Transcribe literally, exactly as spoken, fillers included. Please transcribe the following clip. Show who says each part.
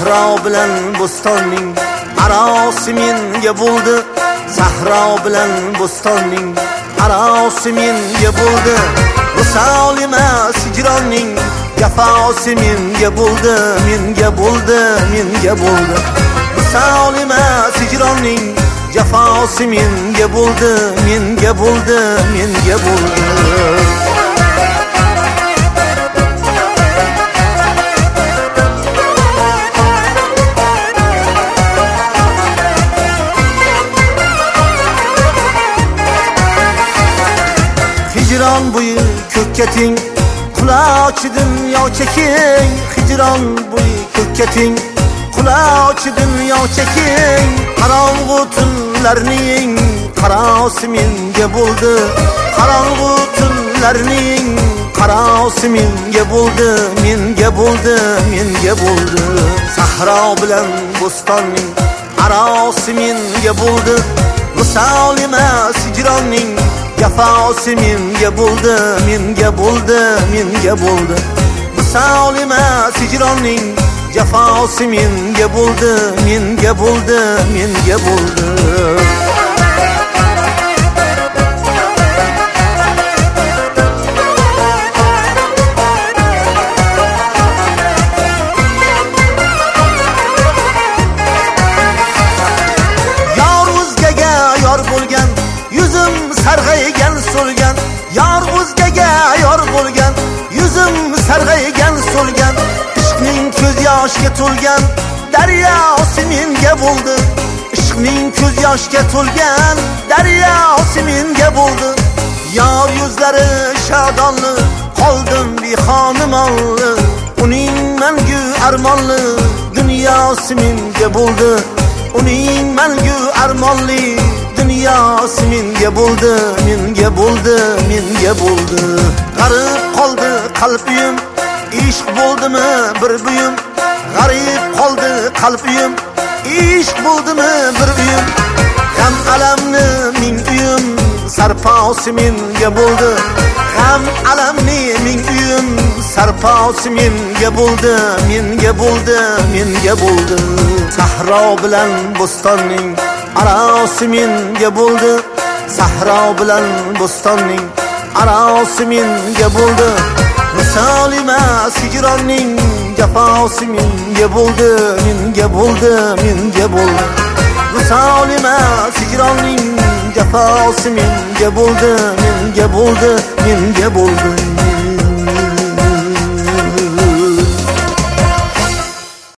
Speaker 1: sahro bilan bo'stonning arosi menga bo'ldi. Sahro bilan bo'stonning arosi menga bo'ldi. Visol emas hijronning jafosi menga bo'ldi, menga bo'ldi, menga bo'ldi. Visol emas hijronning jafosi menga bo'ldi, menga bo'ldi, menga bo'ldi. Hicron bo'yi ko'kkating qulochi dunyo cheking. Hicron bo'yi ko'kkating qulochi dunyo cheking. Qorong'u tunlarning qarosi menga bo'ldi. Qorong'u tunlarning qarosi menga bo'ldi, menga bo'ldi, menga bo'ldi. Sahro bilan bo'stonning arosi menga bo'ldi. Visol emas hijronning jafosi menga bo'ldi, menga bo'ldi, menga bo'ldi. Visol emas hijronning jafosi menga bo'ldi, menga bo'ldi, menga bo'ldi. Yor o'zgaga yor bo'lgan, yuzim sarg'aygan so'lgan. Yor o'zgaga yor bo'lgan, yuzim sarg'aygan so'lgan. Ishqning ko'z yoshga to'lgan daryosi menga bo'ldi. Ishqning ko'z yoshga to'lgan daryosi menga bo'ldi. Yor yuzlari shodonli, qoldim bexonimonli. Uning mangu armonli dunyosi menga bo'ldi. Uning mangu armonli dunyosi menga bo'ldi, menga bo'ldi, menga bo'ldi. G'arib qoldi qalbim, ishq bo'ldimi bir buyum. G'arib qoldi qalbim, ishq bo'ldimi bir uyum. G'am alamni ming uyum, sarposi menga bo'ldi. G'am alamni ming uyum, sarposi menga bo'ldi, menga bo'ldi, menga bo'ldi. Sahro bilan bo'stonning arosi menga bo'ldi. Sahro bilan bo'stonning arosi menga bo'ldi. Visol emas hijronning jafosi menga bo'ldi, menga bo'ldi, menga bo'ldi. Visol emas hijronning jafosi menga bo'ldi, menga bo'ldi, menga bo'ldi.